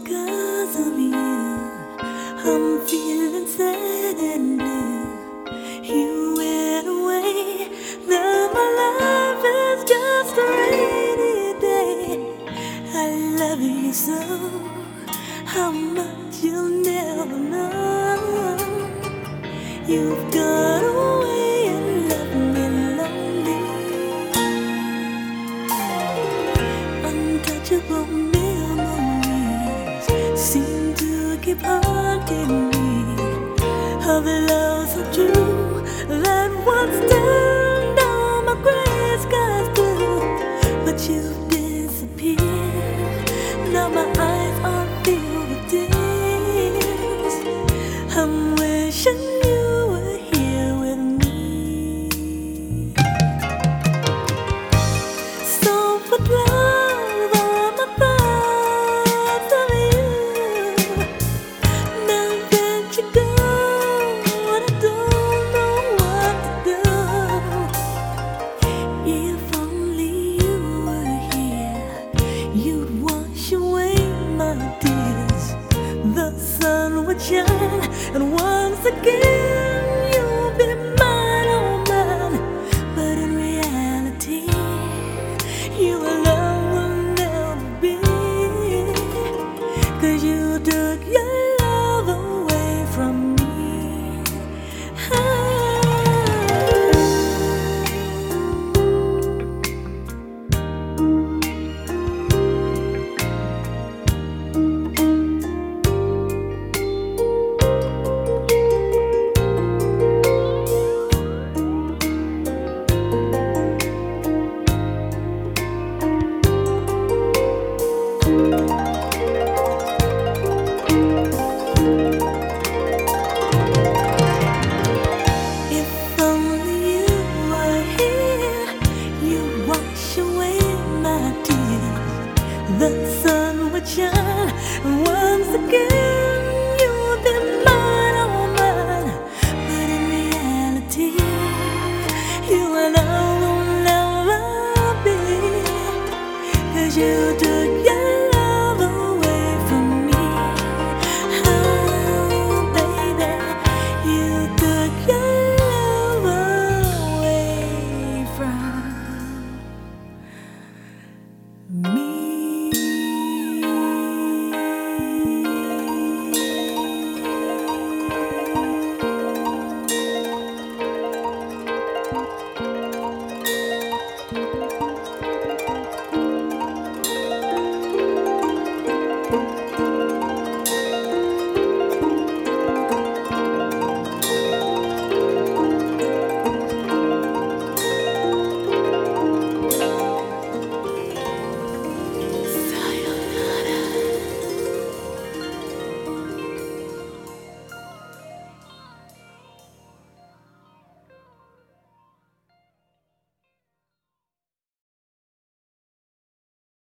'cause of you, I'm feeling sad and blue. You went away, now my life is just a rainy day. I love you so, how much you'll never know. You've gone away and left me lonely. Untouchable memories seem to keep haunting me, of the love so true that once turned all my gray skies blue. But you've disappeared, now my eyes are filled with tears. I'm wishing you were here with me. So put love on my thoughts of you. Now that you're gone, I don't know what to do. If only you were here, you'd wash away my tears. The sun would shine, and once again you'll be mine, oh mine. But in reality, you alone will never be, 'cause you took your love away from me. If only you were here, you'd wash away my tears. The sun would shine once again.